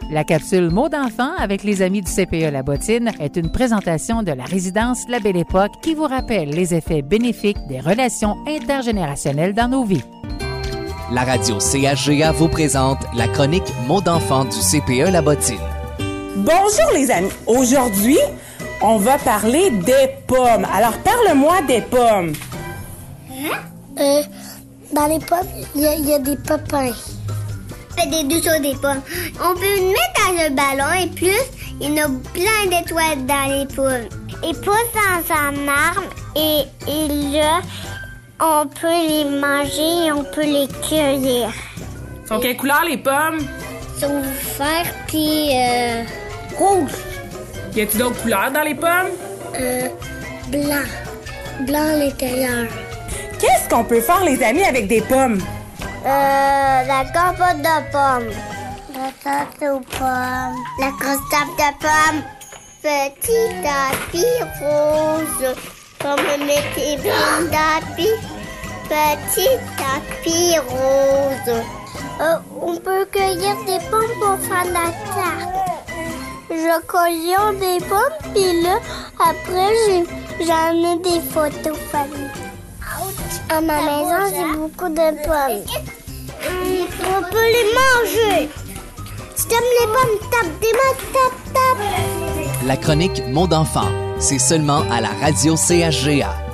La capsule Mots d'enfant avec les amis du CPE La Bottine est une présentation de la résidence La Belle Époque qui vous rappelle les effets bénéfiques des relations intergénérationnelles dans nos vies. La radio CHGA vous présente la chronique Mots d'enfant du CPE La Bottine. Bonjour les amis, aujourd'hui, on va parler des pommes. Alors, parle-moi des pommes. Dans les pommes, il y a des pépins. On fait des deux sur des pommes. On peut mettre dans un ballon et plus, il y en a plein d'étoiles dans les pommes. Ils poussent dans un arbre et là, on peut les manger et on peut les cueillir. Sont quelle couleur les pommes? Ils sont verts puis rouges. Y a-t-il d'autres couleurs dans les pommes? Blanc. Blanc à l'intérieur. Qu'est-ce qu'on peut faire les amis avec des pommes? La compote de pommes. La tarte aux pommes. La grosse table de pommes. Petit tapis rose. Comme mes tapis. Petit tapis rose. On peut cueillir des pommes pour faire de la tarte. Je cueille des pommes, puis là, après, j'en ai des photos famille. À ma maison, j'ai beaucoup de pommes. On peut les manger. Si t'aimes les pommes, tape des mains, tape. La chronique Mots d'enfant, c'est seulement à la radio CHGA.